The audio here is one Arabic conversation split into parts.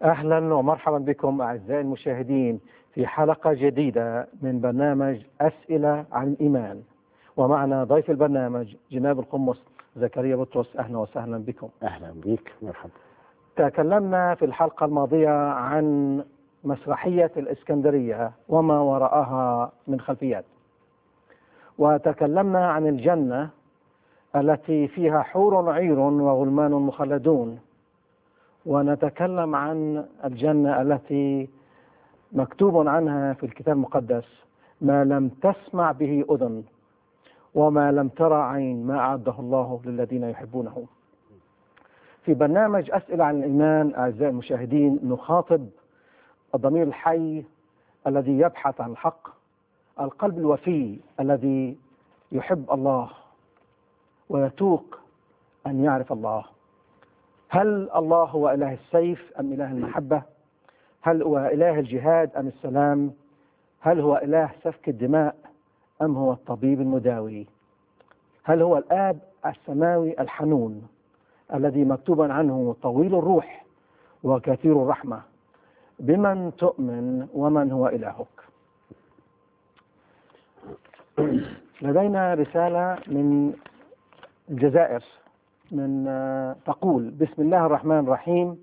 أهلا ومرحبا بكم أعزائي المشاهدين في حلقة جديدة من برنامج أسئلة عن الإيمان، ومعنا ضيف البرنامج جناب القمص زكريا بطرس. أهلا وسهلا بكم. أهلا بك، مرحبا. تكلمنا في الحلقة الماضية عن مسرحية الإسكندرية وما وراءها من خلفيات، وتكلمنا عن الجنة التي فيها حور عير وغلمان مخلدون، ونتكلم عن الجنة التي مكتوب عنها في الكتاب المقدس: ما لم تسمع به أذن وما لم ترى عين ما أعده الله للذين يحبونه. في برنامج أسئلة عن الإيمان أعزائي المشاهدين نخاطب الضمير الحي الذي يبحث عن الحق، القلب الوفي الذي يحب الله ويتوق أن يعرف الله. هل الله هو إله السيف أم إله المحبة؟ هل هو إله الجهاد أم السلام؟ هل هو إله سفك الدماء أم هو الطبيب المداوي؟ هل هو الآب السماوي الحنون الذي مكتوبا عنه طويل الروح وكثير الرحمة؟ بمن تؤمن ومن هو إلهك؟ لدينا رسالة من الجزائر تقول: بسم الله الرحمن الرحيم.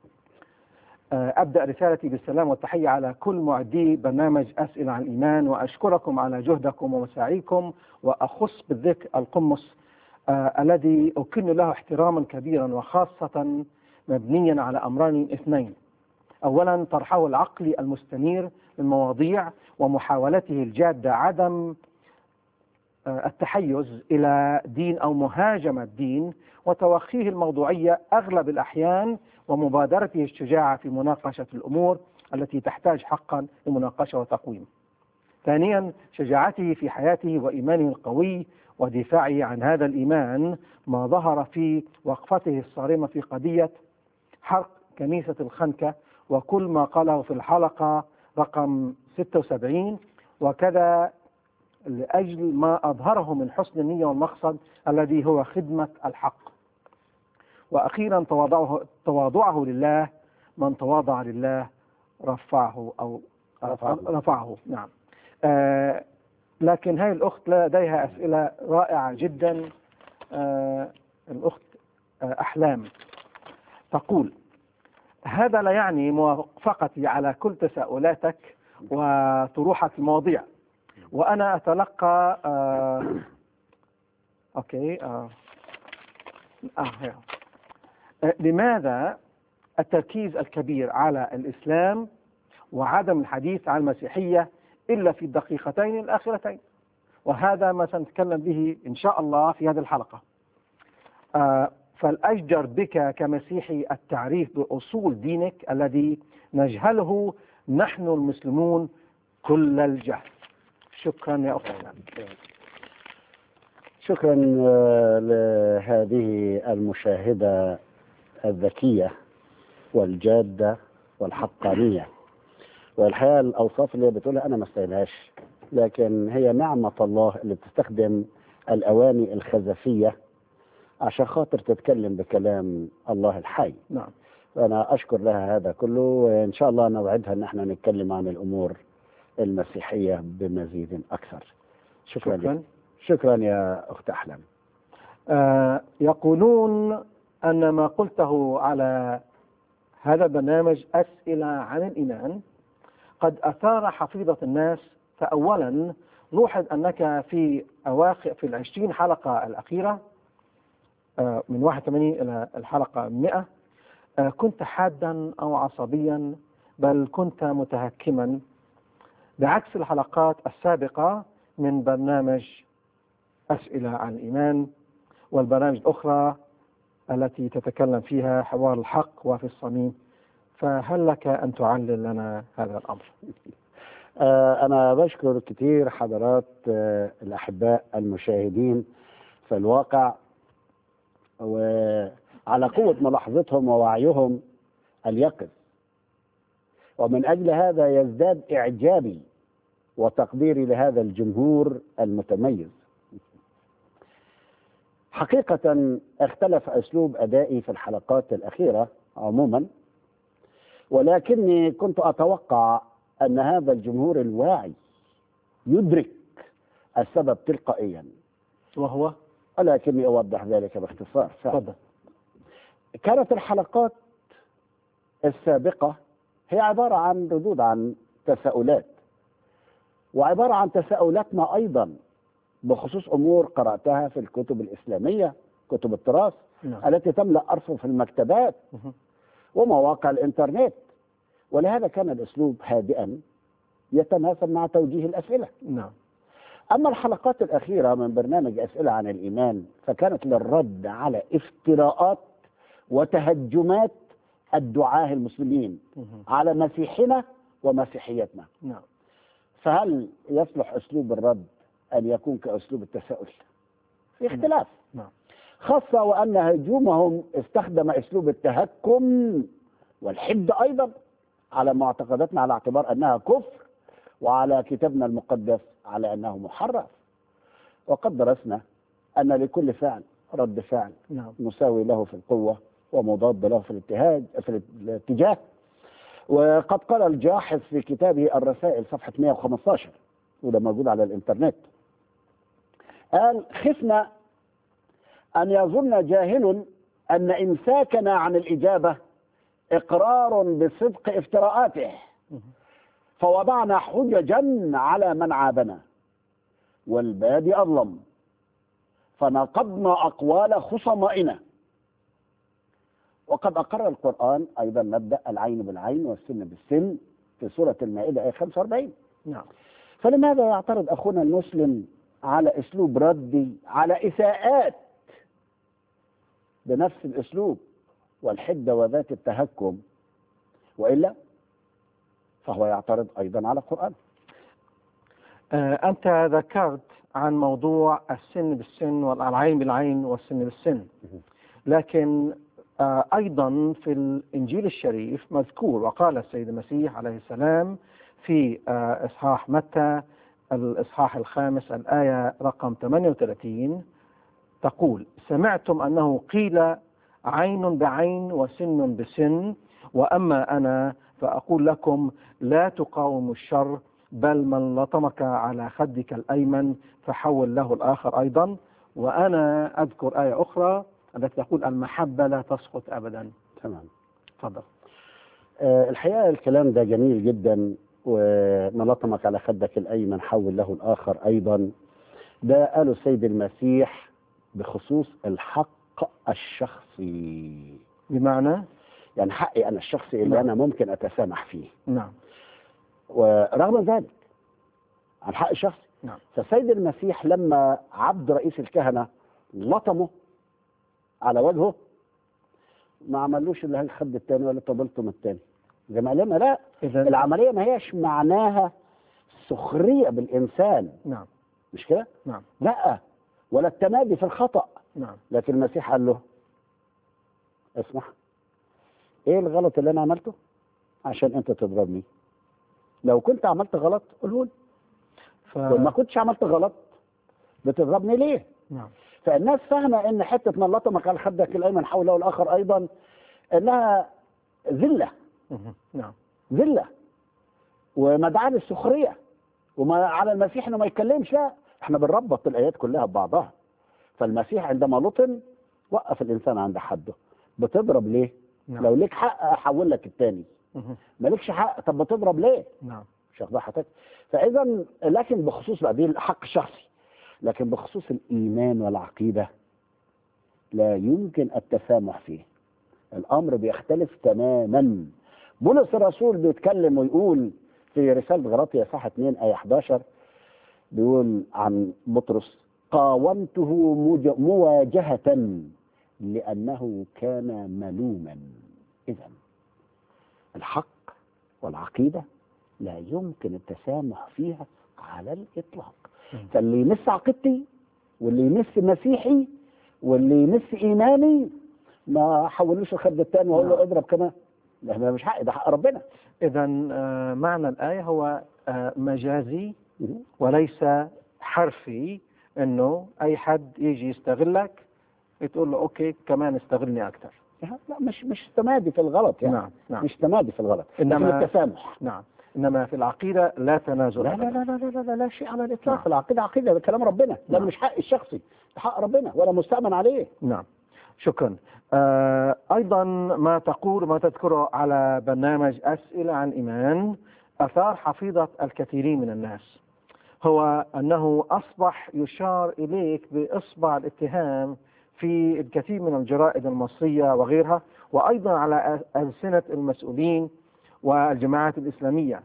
أبدأ رسالتي بالسلام والتحية على كل معدي برنامج أسئلة عن الإيمان، وأشكركم على جهدكم ومساعيكم، وأخص بالذكر القمص الذي أكن له احتراما كبيرا، وخاصة مبنيا على أمرين اثنين: أولا طرحه العقلي المستنير للمواضيع ومحاولته الجادة عدم التحيز إلى دين أو مهاجمة دين، وتوخيه الموضوعية أغلب الأحيان، ومبادرته الشجاعة في مناقشة الأمور التي تحتاج حقا لمناقشة وتقويم. ثانيا شجاعته في حياته وإيمانه القوي ودفاعه عن هذا الإيمان، ما ظهر في وقفته الصارمة في قضية حرق كنيسة الخنكة، وكل ما قاله في الحلقة رقم 76، وكذا لأجل ما أظهره من حسن النية والمقصد الذي هو خدمة الحق. وأخيرا تواضعه لله، من تواضع لله رفعه. نعم. لكن هذه الأخت لديها أسئلة رائعة جدا. الأخت أحلام تقول: هذا لا يعني موافقتي على كل تساؤلاتك وطروحك المواضيع، وأنا أتلقى لماذا التركيز الكبير على الإسلام وعدم الحديث عن المسيحية إلا في الدقيقتين الآخرتين؟ وهذا ما سنتكلم به إن شاء الله في هذه الحلقة. فالأجدر بك كمسيحي التعريف بأصول دينك الذي نجهله نحن المسلمون كل الجهل. شكرا يا أخوان. شكرا لهذه المشاهدة الذكية والجادة والحقانية، والحقيقة الأوصاف اللي بتقولها أنا ما استاهلهاش، لكن هي نعمة الله اللي بتستخدم الأواني الخزفية عشان خاطر تتكلم بكلام الله الحي. نعم. أنا أشكر لها هذا كله، وإن شاء الله نوعدها أن احنا نتكلم عن الأمور المسيحية بمزيد أكثر. شكرا. شكرا يا أخت أحلام. يقولون أن ما قلته على هذا البرنامج أسئلة عن الإيمان قد أثار حفيظة الناس. فأولا نوحد أنك في 20 حلقة الأخيرة من 81 إلى الحلقة 100 كنت حادا أو عصبيا، بل كنت متهكما، بعكس الحلقات السابقة من برنامج أسئلة عن الإيمان والبرامج الأخرى التي تتكلم فيها حوار الحق وفي الصميم. فهل لك أن تعلل لنا هذا الأمر؟ أنا بشكر كتير حضرات الأحباء المشاهدين في الواقع، وعلى قوة ملاحظتهم ووعيهم اليقظ، ومن أجل هذا يزداد إعجابي وتقديري لهذا الجمهور المتميز. حقيقة اختلف أسلوب أدائي في الحلقات الأخيرة عموما، ولكني كنت أتوقع أن هذا الجمهور الواعي يدرك السبب تلقائيا، وهو ولكني أوضح ذلك باختصار. تفضل. كانت الحلقات السابقة هي عبارة عن ردود عن تساؤلات، وعبارة عن تساؤلاتنا أيضا بخصوص أمور قرأتها في الكتب الإسلامية، كتب التراث التي تملأ أرفف المكتبات ومواقع الإنترنت، ولهذا كان الأسلوب هادئا يتناسب مع توجيه الأسئلة. أما الحلقات الأخيرة من برنامج أسئلة عن الإيمان فكانت للرد على افتراءات وتهجمات الدعاة المسلمين على مسيحنا ومسيحيتنا. فهل يصلح أسلوب الرد أن يكون كأسلوب التساؤل؟ في اختلاف، خاصة وأن هجومهم استخدم أسلوب التهكم والحد أيضا على معتقداتنا على اعتبار أنها كفر، وعلى كتابنا المقدس على أنه محرف. وقد درسنا أن لكل فعل رد فعل مساوي له في القوة ومضاد له في الاتجاه. وقد قال الجاحظ في كتابه الرسائل صفحة 115، وده موجود على الإنترنت، قال: خفنا أن يظن جاهل أن إمساكنا عن الإجابة إقرار بصدق افتراءاته، فوضعنا حججا على من عابنا، والبادي أظلم، فنقضنا أقوال خصمائنا. وقد أقر القرآن أيضا مبدأ العين بالعين والسن بالسن في سورة المائدة آية 45. فلماذا يعترض أخونا المسلم على أسلوب ردي على إساءات بنفس الأسلوب والحدة وذات التهكم، وإلا فهو يعترض أيضا على القرآن؟ أنت ذكرت عن موضوع السن بالسن والعين بالعين والسن بالسن، لكن أيضا في الإنجيل الشريف مذكور، وقال السيد المسيح عليه السلام في إصحاح متى الإصحاح 5 الآية رقم 38 تقول: سمعتم أنه قيل عين بعين وسن بسن، وأما أنا فأقول لكم لا تقاوموا الشر، بل من لطمك على خدك الأيمن فحول له الآخر أيضا. وأنا أذكر آية أخرى التي تقول: المحبة لا تسقط أبدا. تمام، تفضل. الحقيقة الكلام ده جميل جدا، ومن لطمك على خدك الأيمن حول له الآخر أيضا، ده قاله السيد المسيح بخصوص الحق الشخصي. بمعنى يعني حقي أنا الشخصي اللي أنا ممكن أتسامح فيه. ورغم ذلك عن حق الشخصي. فالسيد المسيح لما عبد رئيس الكهنة لطمه على وجهه ما عملوش اللي هالخد التاني ولا طبلتم التاني زي ما قالنا. لا، العملية ما هيش معناها سخرية بالإنسان. مش كده؟ لا، ولا التمادي في الخطأ. لكن المسيح قال له: اسمح، ايه الغلط اللي انا عملته عشان انت تضربني؟ لو كنت عملت غلط قوله لي، وما كنتش عملت غلط بتضربني ليه؟ فالناس فاهمه ان حته من لطمك على خدك الايمن حول له الاخر ايضا انها ذله. ذله ومدعاه للسخريه، وما على المسيح انه ما يتكلمش. لا، احنا بنربط الايات كلها ببعضها. فالمسيح عندما لطم وقف الانسان عند حده. بتضرب ليه؟ لو ليك حق احول لك الثاني، مالكش حق طب بتضرب ليه؟ مش واخد حضرتك؟ فاذا لكن بخصوص بقى دي الحق الشخصي، لكن بخصوص الايمان والعقيده لا يمكن التسامح فيه. الامر بيختلف تماما. بولس الرسول بيتكلم ويقول في رساله غلاطيا صح 2 آية 11 بيقول عن بطرس: قاومته مواجهة لأنه كان ملوما. إذا الحق والعقيدة لا يمكن التسامح فيها على الإطلاق. فاللي يمس عقيدتي واللي يمس مسيحي واللي يمس إيماني ما حولوش الخد التاني وأقول له اضرب كمان. ده مش حق، ده حق ربنا. إذا معنى الآية هو مجازي وليس حرفي، إنه أي حد يجي يستغلك تقول له أوكي كمان استغلني أكثر. لا مش تمادي في الغلط يعني. نعم. مش تمادي في الغلط، إنما لكن التسامح. نعم. إنما في العقيدة لا تنازل لا أبداً. لا لا لا لا لا, لا شيء على الإطلاق. نعم. العقيدة عقيدة، ده كلام ربنا، ده نعم. مش حق الشخصي، ده حق ربنا ولا مستأمن عليه. نعم. شكرا. أيضا ما تذكره على برنامج أسئلة عن إيمان أثار حفيظة الكثيرين من الناس، هو أنه أصبح يشار إليك بإصبع الاتهام في الكثير من الجرائد المصرية وغيرها، وأيضا على ألسنة المسؤولين والجماعات الإسلامية،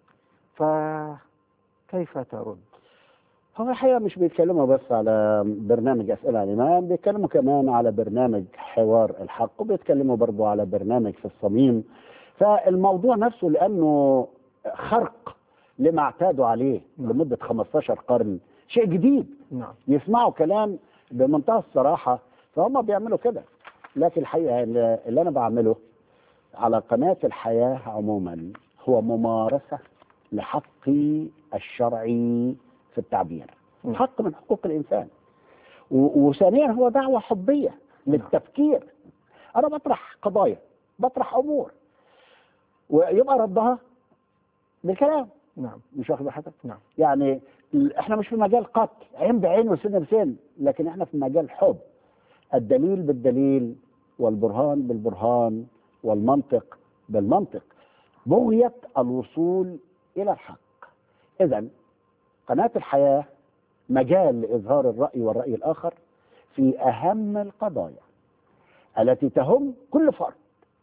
فكيف ترد؟ هو الحقيقة مش بيتكلموا بس على برنامج أسئلة عن الإيمان، بيتكلموا كمان على برنامج حوار الحق، وبيتكلموا برضو على برنامج في الصميم. فالموضوع نفسه لأنه خرق لما اعتادوا عليه لمدة 15 قرن، شيء جديد. نعم. يسمعوا كلام بمنتهى الصراحة، فهم بيعملوا كده. لكن الحقيقة اللي أنا بعمله على قناة الحياة عموما هو ممارسة لحقي الشرعي في التعبير، حق من حقوق الإنسان. وثانيا هو دعوة حبية للتفكير. أنا بطرح قضايا، بطرح أمور، ويبقى ردها بالكلام. نعم. مش واخد حضرتك؟ نعم. يعني احنا مش في مجال قتل، عين بعين وسن بسن، لكن احنا في مجال حب. الدليل بالدليل والبرهان بالبرهان والمنطق بالمنطق، بغية الوصول إلى الحق. إذن قناة الحياة مجال لإظهار الرأي والرأي الآخر في أهم القضايا التي تهم كل فرد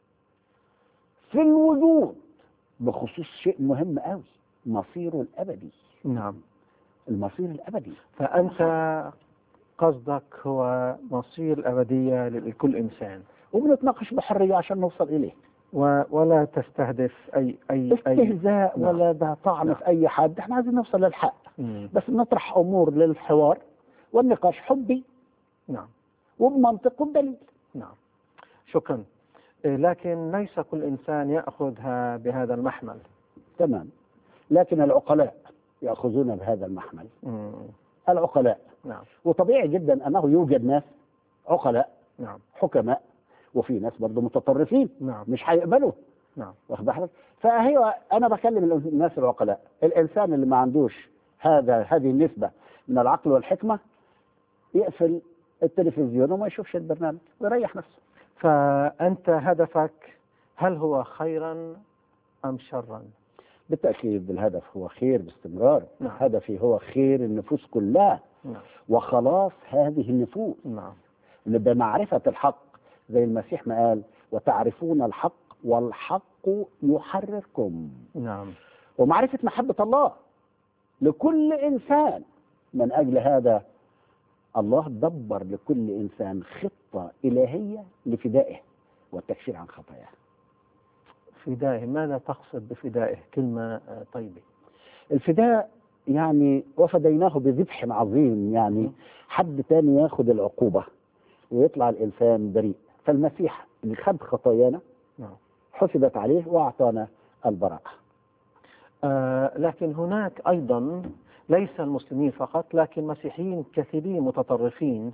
في الوجود، بخصوص شيء مهم قوي، مصيره الأبدي. نعم. المصير الأبدي. فأنت قصدك هو مصير الأبدية لكل إنسان، وبنتناقش بحرية عشان نوصل إليه، ولا تستهدف أي استهزاء نعم. ولا ده طعن في أي حد. احنا عايزين نوصل للحق. بس بنطرح أمور للحوار والنقاش حبي. نعم. وبمنطق وبدليل. نعم. شكرا. لكن ليس كل إنسان يأخذها بهذا المحمل. تمام. لكن العقلاء يأخذون بهذا المحمل. العقلاء. نعم. وطبيعي جدا أنه يوجد ناس عقلاء. نعم. حكماء، وفي ناس برضه متطرفين. نعم. مش هيقبلوا. نعم. واخد بالك؟ فهي أنا بكلم الناس العقلاء. الإنسان اللي ما عندوش هذه النسبة من العقل والحكمة يقفل التلفزيون وما يشوفش البرنامج ويريح نفسه. فأنت هدفك هل هو خيرا أم شرا؟ بالتأكيد الهدف هو خير باستمرار. نعم. هدفي هو خير النفوس كلها. نعم. وخلاص هذه النفوس. نعم. اللي بمعرفة الحق زي المسيح ما قال: وتعرفون الحق والحق يحرركم. نعم. ومعرفة محبة الله لكل إنسان. من أجل هذا الله دبر لكل إنسان خطة إلهية لفدائه والتكفير عن خطاياه. فدائه، ماذا تقصد بفدائه؟ كلمة طيبة. الفداء يعني وفديناه بذبح عظيم، يعني حد تاني ياخد العقوبة ويطلع الإنسان بريء. فالمسيح اللي خد خطايانا حسبت عليه وأعطانا البراءة. لكن هناك أيضا ليس المسلمين فقط، لكن مسيحيين كثيرين متطرفين،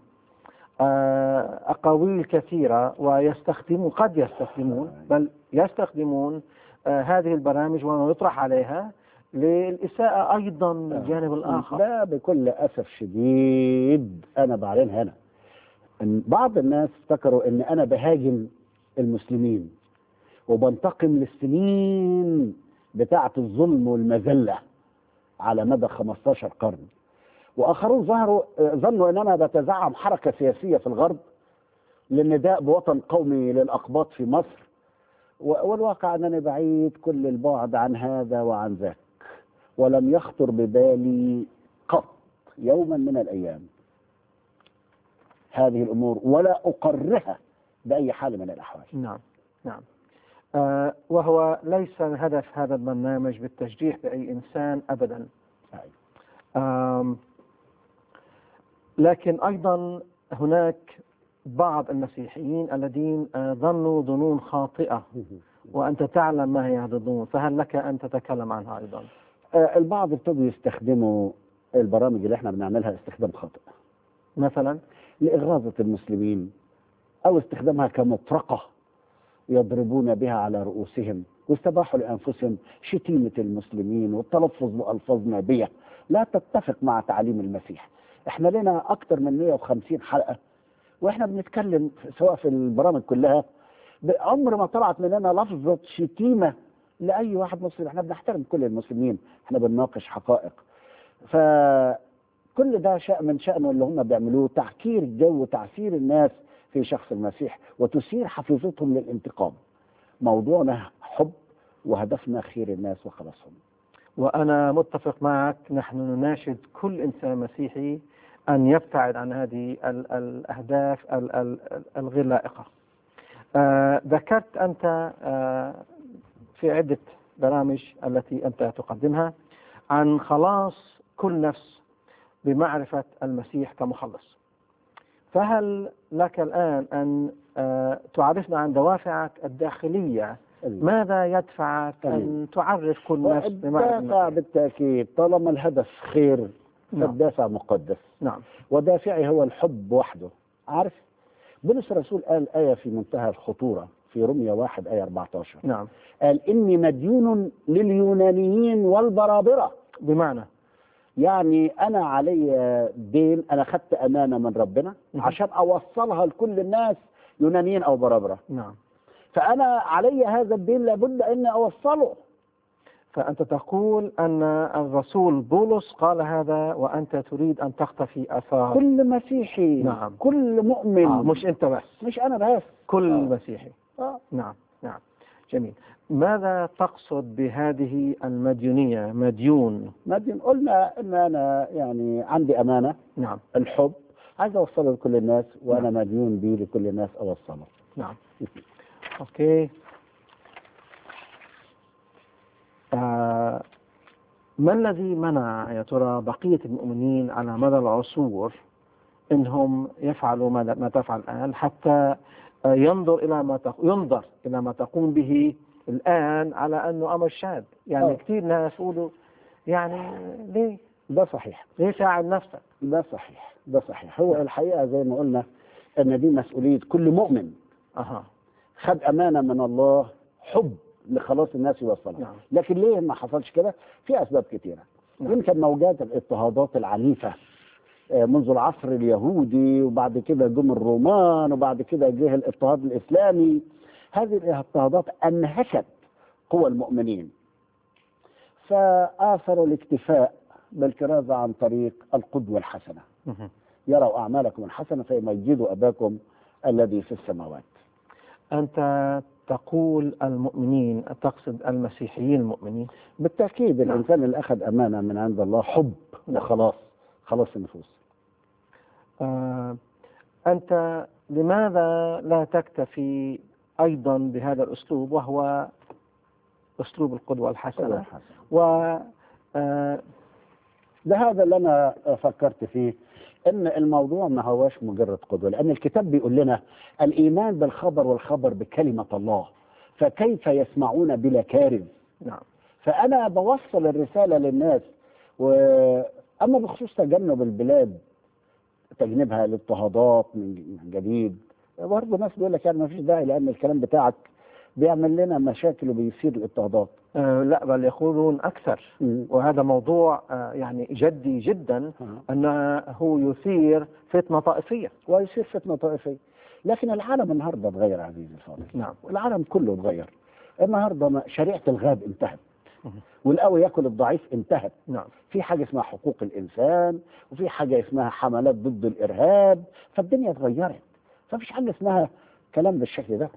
أقاويل كثيرة، قد يستخدمون بل يستخدمون هذه البرامج وما يطرح عليها للإساءة أيضا الجانب الآخر. لا، بكل أسف شديد أنا بعلن هنا إن بعض الناس افتكروا إن أنا بهاجم المسلمين وبنتقم للسنين بتاعة الظلم والمذلة على مدى 15 قرن، وآخرون ظنوا إن أنا بتزعم حركة سياسية في الغرب للنداء بوطن قومي للأقباط في مصر. والواقع أنني بعيد كل البعد عن هذا وعن ذاك، ولم يخطر ببالي قط يوما من الأيام هذه الأمور، ولا أقرها بأي حال من الأحوال. نعم. نعم. وهو ليس هدف هذا البرنامج بالتجريح بأي إنسان أبدا. لكن أيضا هناك بعض المسيحيين الذين ظنوا ظنون خاطئة، وأنت تعلم ما هي هذه الظنون، فهل لك أن تتكلم عنها أيضا؟ البعض ابتدوا يستخدموا البرامج اللي احنا بنعملها استخدام خاطئ، مثلا لإغاظة المسلمين أو استخدامها كمطرقة يضربون بها على رؤوسهم، واستباحوا لأنفسهم شتيمة المسلمين والتلفظ بألفاظ نابية لا تتفق مع تعاليم المسيح. احنا لنا أكثر من 150 حلقة واحنا بنتكلم سواء في البرامج كلها، عمر ما طلعت مننا لفظة شتيمة لأي واحد مسلم. احنا بنحترم كل المسلمين، احنا بنناقش حقائق. فكل ده من شأنه اللي هم بيعملوه تعكير الجو وتعسير الناس في شخص المسيح وتثير حفيظتهم للانتقام. موضوعنا حب وهدفنا خير الناس وخلاصهم. وأنا متفق معك. نحن نناشد كل إنسان مسيحي أن يبتعد عن هذه الأهداف الغير لائقة. ذكرت أنت في عدة برامج التي أنت تقدمها عن خلاص كل نفس بمعرفة المسيح كمخلص. فهل لك الآن أن تعرفنا عن دوافعك الداخلية؟ ماذا يدفعك أن تعرف كل نفس بمعرفة الدافع؟ بالتأكيد طالما الهدف خير فالدافع مقدس. نعم. ودافعي هو الحب وحده. عارف بولس الرسول قال آية في منتهى الخطورة في رمية 1 آية 14. نعم. قال إني مديون لليونانيين والبرابرة. بمعنى يعني أنا علي دين، أنا خدت أمانة من ربنا عشان أوصلها لكل الناس يونانيين أو برابرة. نعم. فأنا علي هذا الدين لابد أن أوصله. فأنت تقول أن الرسول بولس قال هذا وأنت تريد أن تختفي آثار كل مسيحي. نعم. كل مؤمن. مش أنت بس، مش أنا بس، كل مسيحي. نعم. نعم. جميل. ماذا تقصد بهذه المديونية؟ مديون قلنا ان انا يعني عندي امانه. نعم. الحب عايز اوصله لكل الناس وانا مديون بيه لكل الناس اوصله. نعم. اوكي. ما الذي منع يا ترى بقية المؤمنين على مدى العصور انهم يفعلوا ما تفعل الان، حتى ينظر الى ما تقوم به الآن على أنه أمر شاذ؟ يعني كثير ناس يقولوا يعني ليه؟ ده صحيح. ليه ساعد نفسك؟ ده صحيح. ده صحيح. هو الحقيقة زي ما قلنا أن دي مسؤولية كل مؤمن. خد أمانة من الله، حب لخلاص الناس يوصلها. نعم. لكن ليه ما حصلش كده؟ في أسباب كثيرة. يمكن موجات الاضطهادات العنيفة منذ العصر اليهودي، وبعد كده جم الرومان، وبعد كده جه الاضطهاد الإسلامي. هذه الاضطهادات أنهكت قوى المؤمنين، فآثروا الاكتفاء بالكرازة عن طريق القدوة الحسنة. يروا أعمالكم الحسنة فيمجدوا أباكم الذي في السماوات. أنت تقول المؤمنين، تقصد المسيحيين المؤمنين؟ بالتأكيد. الإنسان اللي أخذ أمانة من عند الله حب وخلاص، خلاص النفوس. أنت لماذا لا تكتفي أيضا بهذا الأسلوب وهو أسلوب القدوة الحسنة؟ ده هذا اللي أنا فكرت فيه، إن الموضوع ما هواش مجرد قدوة، لأن الكتاب بيقول لنا الإيمان بالخبر والخبر بكلمة الله، فكيف يسمعون بلا كارث؟ نعم. فأنا بوصل الرسالة للناس. أما بخصوص تجنب البلاد، تجنبها الاضطهادات من جديد، برضه ناس بيقول لك يعني ما فيش داعي، لأن الكلام بتاعك بيعمل لنا مشاكل وبيصير الاضطهادات. لا، بل يقولون أكثر. وهذا موضوع يعني جدي جدا، أنه يثير فتنة طائفية. ويصير فتنة طائفية. لكن العالم النهارده اتغير عزيزي الفاضل. نعم. العالم كله اتغير. النهارده شريعة الغاب انتهت، والقوي ياكل الضعيف انتهت. نعم. في حاجة اسمها حقوق الإنسان، وفي حاجة اسمها حملات ضد الإرهاب. فالدنيا اتغيرت، فمفيش حاجة اسمها كلام بالشكل ده.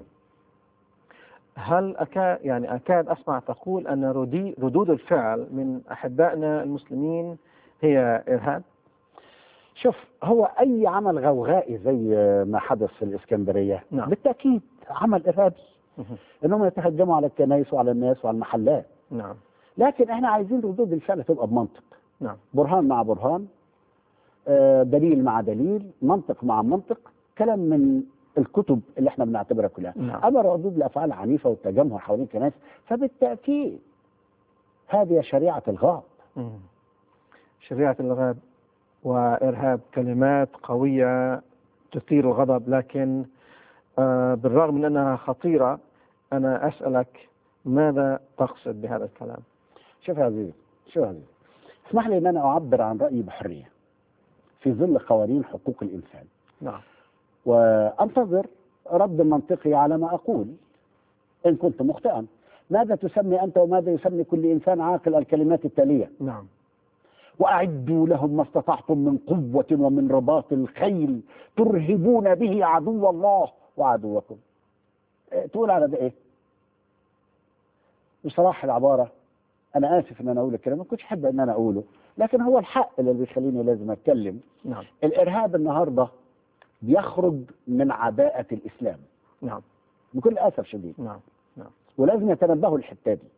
هل أكاد أسمع تقول أن ردود الفعل من أحبائنا المسلمين هي إرهاب؟ شوف، هو أي عمل غوغائي زي ما حدث في الإسكندرية، نعم. بالتأكيد عمل إرهابي. إنهم يتهجموا على الكنائس وعلى الناس وعلى المحلات. نعم. لكن إحنا عايزين ردود الفعل تبقى بمنطق. نعم. برهان مع برهان، دليل مع دليل، منطق مع منطق، كلام من الكتب اللي احنا بنعتبرها كلها. نعم. اما ردود الافعال العنيفه والتجمهر حوالين الكنائس فبالتاكيد هذه شريعه الغاب. شريعه الغاب وارهاب، كلمات قويه تثير الغضب، لكن بالرغم من أنها خطيرة أنا أسألك ماذا تقصد بهذا الكلام؟ شوف يا عزيزي، شوف يا عزيزي، اسمح لي ان انا اعبر عن رايي بحريه في ظل قوانين حقوق الانسان. نعم. وانتظر رد منطقي على ما اقول ان كنت مخطئا. ماذا تسمي انت وماذا يسمي كل انسان عاقل الكلمات التاليه؟ نعم. واعدوا لهم ما استطعتم من قوه ومن رباط الخيل ترهبون به عدو الله وعدوكم. تقول على ده ايه؟ بصراحه العباره، انا اسف ان انا اقول الكلام، ما كنتش احب ان انا اقوله، لكن هو الحق اللي بيخليني لازم اتكلم. نعم. الارهاب النهارده بيخرج من عباءه الاسلام. نعم. بكل اسف شديد. نعم. نعم. ولازم يتنبهوا الحته دي.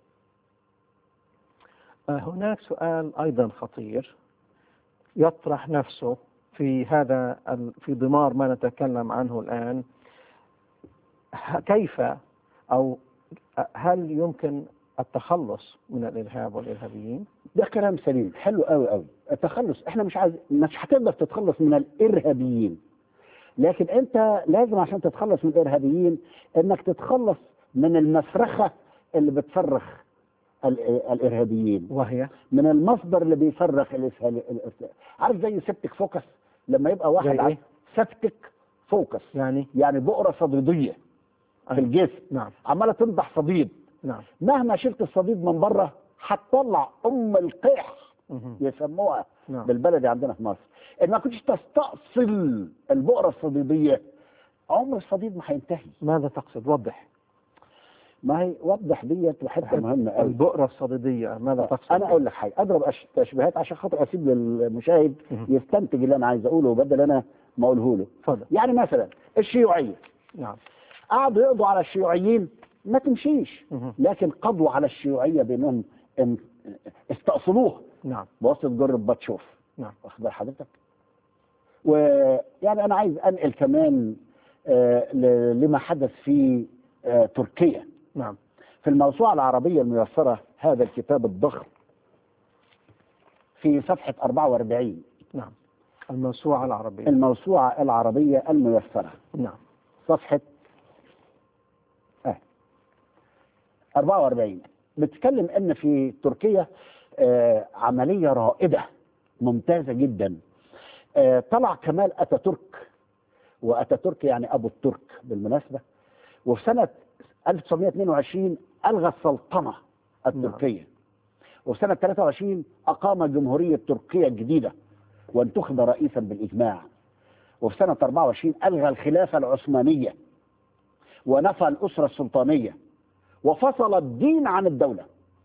هناك سؤال أيضا خطير يطرح نفسه في هذا في ضمار ما نتكلم عنه الآن. كيف أو هل يمكن التخلص من الإرهاب والإرهابيين؟ ده كلام سليم، حلو قوي قوي. التخلص، احنا مش هتقدر تتخلص من الارهابيين، لكن انت لازم عشان تتخلص من الارهابيين انك تتخلص من المفرخه اللي بتفرخ الارهابيين، وهي من المصدر اللي بيفرخ عارف زي سبتك فوكس. لما يبقى واحد إيه؟ سبتك فوكس يعني بؤره صديديه في الجسم. نعم. عماله تنضح صديد. نعم. مهما شلت الصديد من بره هتطلع القيح يسموها. نعم. بالبلدي عندنا في مصر. ان ما كنتش تستأصل البؤره الصديديه عمر الصديد ما هينتهي. ماذا تقصد؟ وضح. ما هي وضح ديت وحته مهمه قوي. البؤره الصديديه ماذا تقصد؟ انا اقول لك حاجه، اضرب تشبيهات عشان خاطر اسيب للمشاهد يستنتج اللي انا عايز اقوله بدل انا ما اقوله له. اتفضل. يعني مثلا الشيوعيه. نعم. قعدوا يقضوا على الشيوعيين ما تمشيش، لكن قضوا على الشيوعيه بانهم استأصلوه. نعم. بواسطه جورباتشوف. نعم. واخد بال حضرتك؟ ويعني انا عايز انقل كمان لما حدث في تركيا. نعم. في الموسوعه العربيه الميسره، هذا الكتاب الضخم، في صفحه 44. نعم. الموسوعه العربيه. الموسوعه العربيه الميسره. نعم. صفحه 44 بتتكلم ان في تركيا عمليه رائده ممتازه جدا. طلع كمال اتاتورك، واتاتورك يعني ابو الترك بالمناسبه، وفي سنه 1922 الغى السلطنه التركيه. وفي سنه 23 اقام جمهوريه تركيا الجديده وانتخب رئيسا بالاجماع. وفي سنه 24 الغى الخلافه العثمانيه ونفى الاسره السلطانيه وفصل الدين عن الدولة.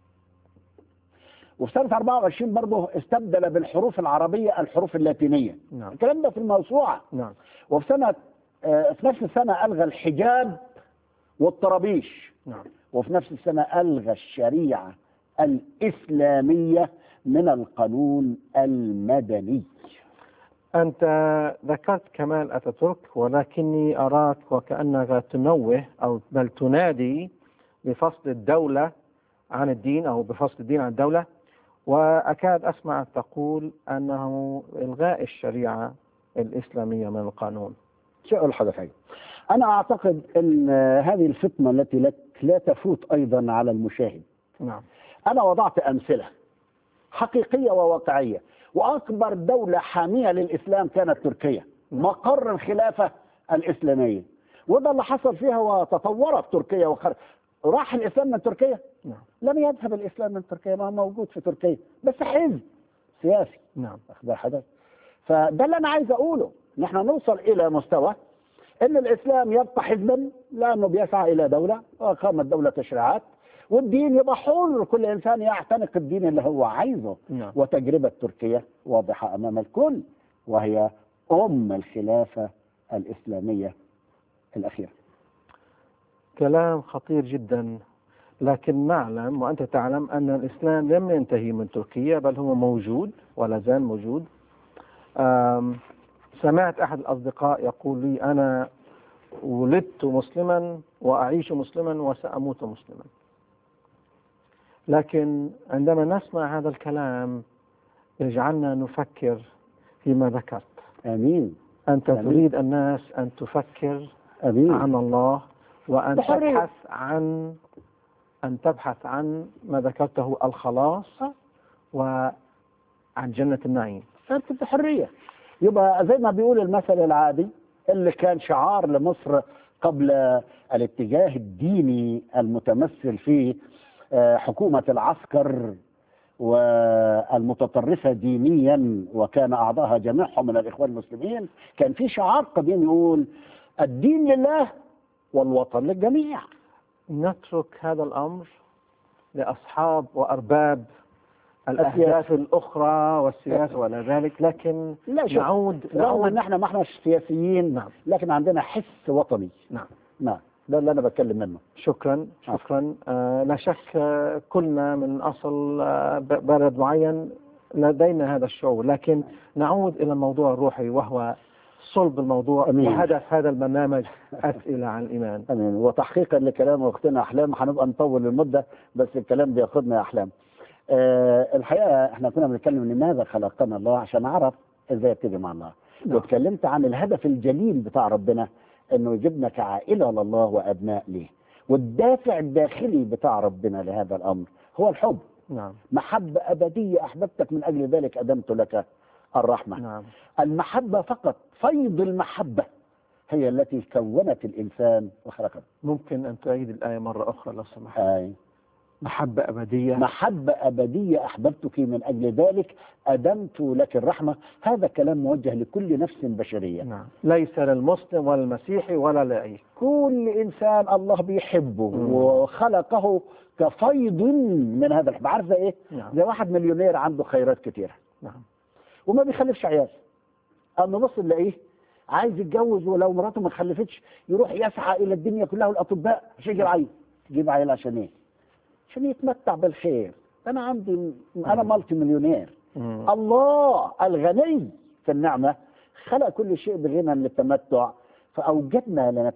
وفي سنة 24 برضه استبدل بالحروف العربية الحروف اللاتينية. نعم. الكلام ده في الموسوعة. نعم. وفي سنة في نفس السنة ألغى الحجاب والطرابيش. نعم. وفي نفس السنة ألغى الشريعة الإسلامية من القانون المدني. أنت ذكرت كمال أتاتورك، ولكني أراك وكأنك تنوه أو بل تنادي بفصل الدولة عن الدين أو بفصل الدين عن الدولة، وأكاد أسمع تقول أنه إلغاء الشريعة الإسلامية من القانون. شو أقول لحضرتك؟ أنا أعتقد أن هذه الفتنة التي لك لا تفوت أيضا على المشاهد. نعم. أنا وضعت أمثلة حقيقية وواقعية، وأكبر دولة حامية للإسلام كانت تركيا، مقر الخلافة الإسلامية، وده اللي حصل فيها وتطورت تركيا راح الإسلام من تركيا؟ نعم. لم يذهب الإسلام من تركيا، ما هو موجود في تركيا بس حزب سياسي. نعم. أخبار حضرتك؟ فده اللي أنا عايز أقوله، نحن نوصل إلى مستوى أن الإسلام يبقى حزبا لأنه بيسعى إلى دولة وقامت دولة تشريعات، والدين يبقى حر، كل إنسان يعتنق الدين اللي هو عايزه. نعم. وتجربة تركيا واضحة أمام الكل، وهي الخلافة الإسلامية الأخيرة. كلام خطير جدا، لكن نعلم وأنت تعلم أن الإسلام لم ينتهي من تركيا، بل هو موجود ولا زال موجود. سمعت أحد الأصدقاء يقول لي أنا ولدت مسلما وأعيش مسلما وسأموت مسلما. لكن عندما نسمع هذا الكلام يجعلنا نفكر فيما ذكرت. آمين. أنت آمين. تريد الناس أن تفكر أمين. عن الله، وأن بحرية. تبحث عن ما ذكرته الخلاص وعن جنة النعيم. أنت بحرية. يبقى زي ما بيقول المثل العادي اللي كان شعار لمصر قبل الاتجاه الديني المتمثل في حكومة العسكر والمتطرفة دينيا، وكان أعضاها جميعهم من الإخوان المسلمين، كان في شعار قديم يقول الدين لله والوطن للجميع. نترك هذا الأمر لأصحاب وأرباب الأهداف الأخرى والسياسة ولا ذلك، لكن نعود رغم أن احنا ما احناش سياسيين. نعم. لكن عندنا حس وطني. نعم. نعم، ده اللي أنا بتكلم منه. شكرا. لا شك كلنا من أصل بلد معين لدينا هذا الشعور، لكن نعود إلى الموضوع الروحي وهو صلب الموضوع. أمين. وهدف هذا البرنامج أسئلة عن الإيمان. أمين. وتحقيقا لكلام أختنا أحلام، هنبقى نطول المدة بس الكلام بياخدنا يا أحلام. الحقيقة احنا كنا بنتكلم لماذا خلقنا الله، عشان نعرف ازاي ابتدي مع الله. نعم. واتكلمت عن الهدف الجليل بتاع ربنا، انه يجيبنا كعائلة لله وابناء ليه. والدافع الداخلي بتاع ربنا لهذا الامر هو الحب. نعم. محبة ابدية احببتك من اجل ذلك ادمت لك الرحمة. نعم. المحبة فقط، فيض المحبة هي التي كونت الانسان وخلقه. ممكن أن تعيد الآية مرة أخرى لو سمحت؟ محبة أبدية. محبة أبدية أحببتك من أجل ذلك أدمت لك الرحمة. هذا كلام موجه لكل نفس بشرية. نعم. ليس للمسلم ولا المسيحي ولا لأي. كل إنسان الله بيحبه وخلقه كفيض من هذا الحب. عارف زي إيه؟ نعم. زي واحد مليونير عنده خيرات كتيرة. نعم. وما بيخلفش عيال. أما بص نلاقيه عايز يتجوز، ولو مراته ما خلفتش يروح يسعى إلى الدنيا كلها والأطباء عشان يجيب عيل. يجيب عيل عشان إيه؟ عشان يتمتع بالخير. أنا مالتي مليونير. الله الغني في النعمة خلق كل شيء بغنى للتمتع، فأوجدنا لنا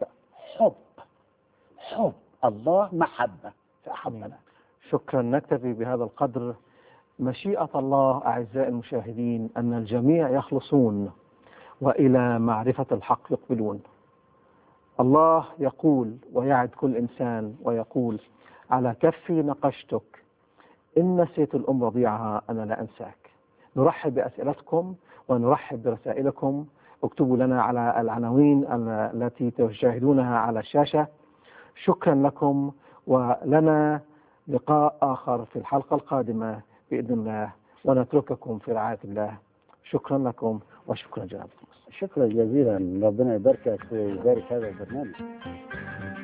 حب الله محبة فأحبنا. شكرا. نكتفي بهذا القدر. مشيئة الله أعزائي المشاهدين أن الجميع يخلصون وإلى معرفة الحق يقبلون. الله يقول ويعد كل إنسان ويقول: على كفي نقشتك، إن نسيت الأم رضيعها أنا لا أنساك. نرحب بأسئلتكم ونرحب برسائلكم. اكتبوا لنا على العناوين التي تشاهدونها على الشاشة. شكرا لكم، ولنا لقاء آخر في الحلقة القادمة بإذن الله، ونترككم في رعاية الله. شكرا لكم وشكرا جنابكم. شكرا جزيلا. ربنا يباركك ويبارك هذا البرنامج.